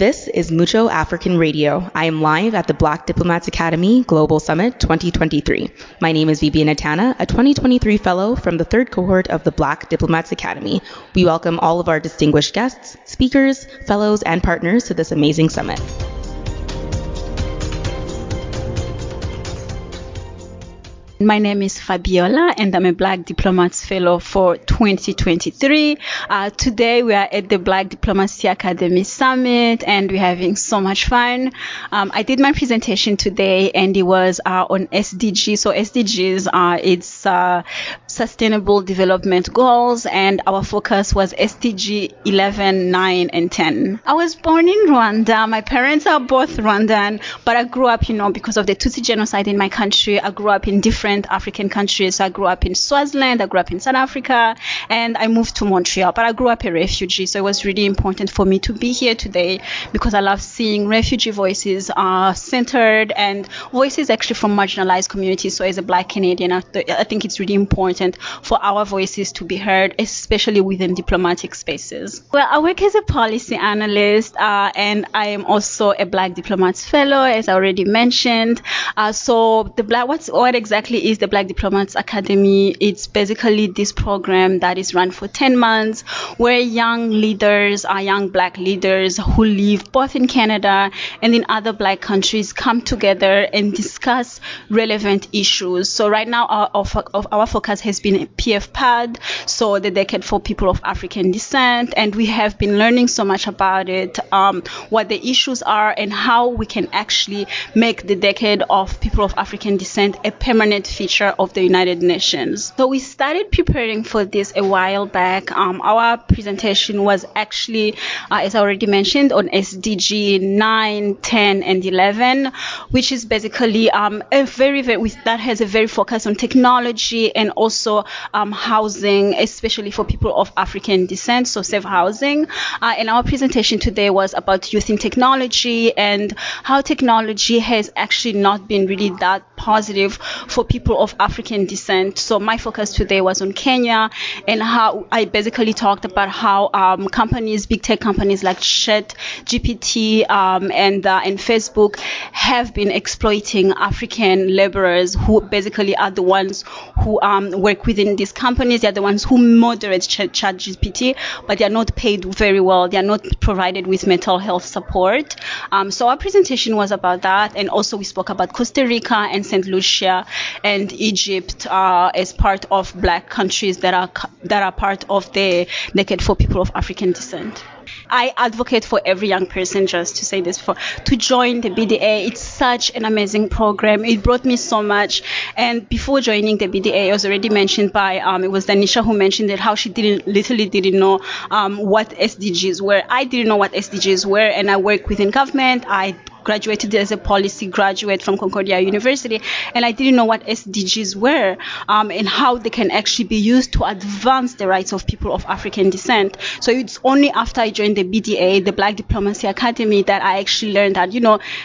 This is Mucho African Radio. I am live at the Black Diplomats Academy Global Summit 2023. My name is Vivian Atana, a 2023 fellow from the third cohort of the Black Diplomats Academy. We welcome all of our distinguished guests, speakers, fellows, and partners to this amazing summit. My name is Fabiola, and I'm a Black Diplomats Fellow for 2023. Today we are at the Black Diplomacy Academy Summit, and we're having so much fun. I did my presentation today, and it was on SDGs. So SDGs it's Sustainable Development Goals, and our focus was SDG 11, 9, and 10. I was born in Rwanda. My parents are both Rwandan, but I grew up, because of the Tutsi genocide in my country, I grew up in different African countries. I grew up in Swaziland, I grew up in South Africa, and I moved to Montreal, but I grew up a refugee. So it was really important for me to be here today because I love seeing refugee voices centered and voices actually from marginalized communities. So as a Black Canadian, I think it's really important for our voices to be heard, especially within diplomatic spaces. Well, I work as a policy analyst, and I am also a Black Diplomats Fellow, as I already mentioned. So what exactly is the Black Diplomats Academy? It's basically this program that is run for 10 months where young Black leaders who live both in Canada and in other Black countries come together and discuss relevant issues. So right now our focus has been PFPAD, so the Decade for People of African Descent, and we have been learning so much about it, what the issues are and how we can actually make the Decade of People of African Descent a permanent feature of the United Nations. So we started preparing for this a while back. Our presentation was actually, as I already mentioned, on SDG 9, 10, and 11, which is basically that has a very focus on technology and also housing, especially for people of African descent, so safe housing. And our presentation today was about youth in technology and how technology has actually not been really that positive for people of African descent. So my focus today was on Kenya and how I basically talked about how big tech companies like ChatGPT and Facebook have been exploiting African laborers who basically are the ones who work within these companies. They're the ones who moderate ChatGPT, but they're not paid very well. They're not provided with mental health support. So our presentation was about that, and also we spoke about Costa Rica and St. Lucia and Egypt as part of Black countries that are part of the Decade for People of African Descent. I advocate for every young person, just to say this, to join the BDA. It's such an amazing program. It brought me so much. And before joining the BDA, it was already mentioned by, it was Danisha who mentioned it, how she literally didn't know what SDGs were. I didn't know what SDGs were, and I work within government. I graduated as a policy graduate from Concordia University, and I didn't know what SDGs were and how they can actually be used to advance the rights of people of African descent. So it's only after I joined the BDA, the Black Diplomacy Academy, that I actually learned that,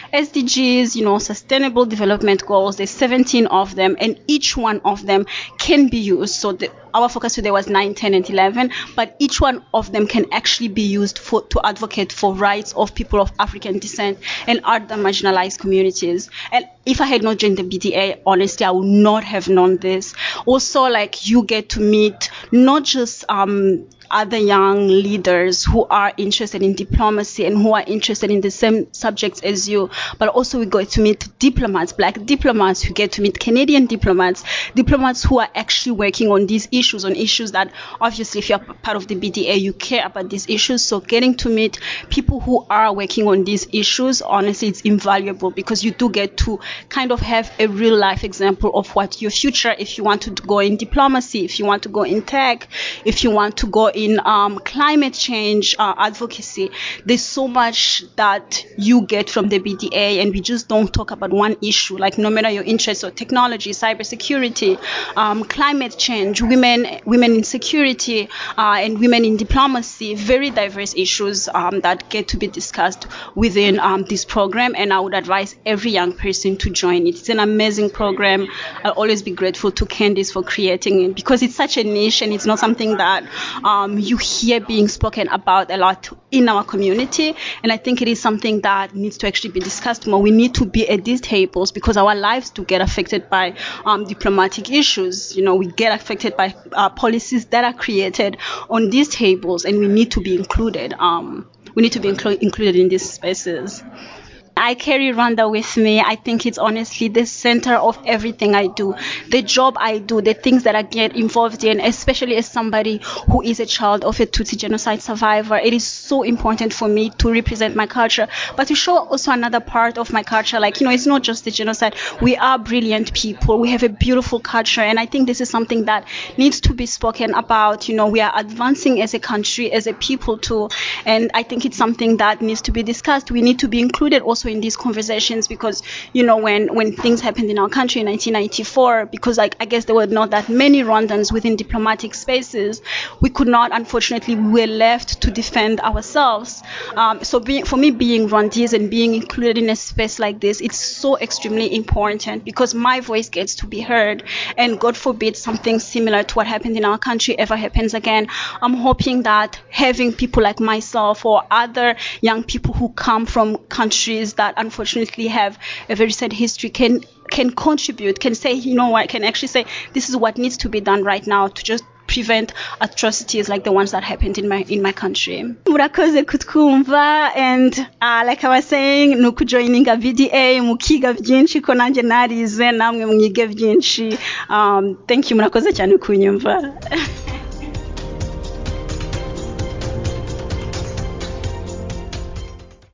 SDGs, Sustainable Development Goals, there's 17 of them, and each one of them can be used. So our focus today was 9, 10, and 11, but each one of them can actually be used to advocate for rights of people of African descent and other marginalized communities. And if I had not joined the BDA, honestly, I would not have known this. Also, you get to meet not just other young leaders who are interested in diplomacy and who are interested in the same subjects as you, but also we get to meet diplomats, Black diplomats, who get to meet Canadian diplomats who are actually working on these issues, that obviously if you're part of the BDA, you care about these issues. So getting to meet people who are working on these issues, honestly, it's invaluable because you do get to kind of have a real life example of what your future, if you want to go in diplomacy, if you want to go in tech, if you want to go in climate change advocacy. There's so much that you get from the BDA, and we just don't talk about one issue, no matter your interest or technology, cybersecurity, climate change, women in security, and women in diplomacy, very diverse issues that get to be discussed within this program. And I would advise every young person to to join it. It's an amazing program. I'll always be grateful to Candice for creating it because it's such a niche and it's not something that you hear being spoken about a lot in our community. And I think it is something that needs to actually be discussed more. We need to be at these tables because our lives do get affected by diplomatic issues. We get affected by policies that are created on these tables, and we need to be included. We need to be included in these spaces. I carry Rwanda with me. I think it's honestly the center of everything I do. The job I do, the things that I get involved in, especially as somebody who is a child of a Tutsi genocide survivor. It is so important for me to represent my culture, but to show also another part of my culture. It's not just the genocide. We are brilliant people. We have a beautiful culture, and I think this is something that needs to be spoken about. We are advancing as a country, as a people too, and I think it's something that needs to be discussed. We need to be included also in these conversations because when things happened in our country in 1994, because I guess there were not that many Rwandans within diplomatic spaces, we could not, unfortunately, we were left to defend ourselves. For me, being Rwandese and being included in a space like this, it's so extremely important because my voice gets to be heard, and God forbid something similar to what happened in our country ever happens again. I'm hoping that having people like myself or other young people who come from countries that unfortunately have a very sad history can contribute, can say, can actually say this is what needs to be done right now to just prevent atrocities like the ones that happened in my country. Murakoze kutwumva, and like I was saying, nukujoininga VDA mukiga byinshi ko nanjye narize namwe mwige byinshi. Thank you, murakoze cyane kunyumva.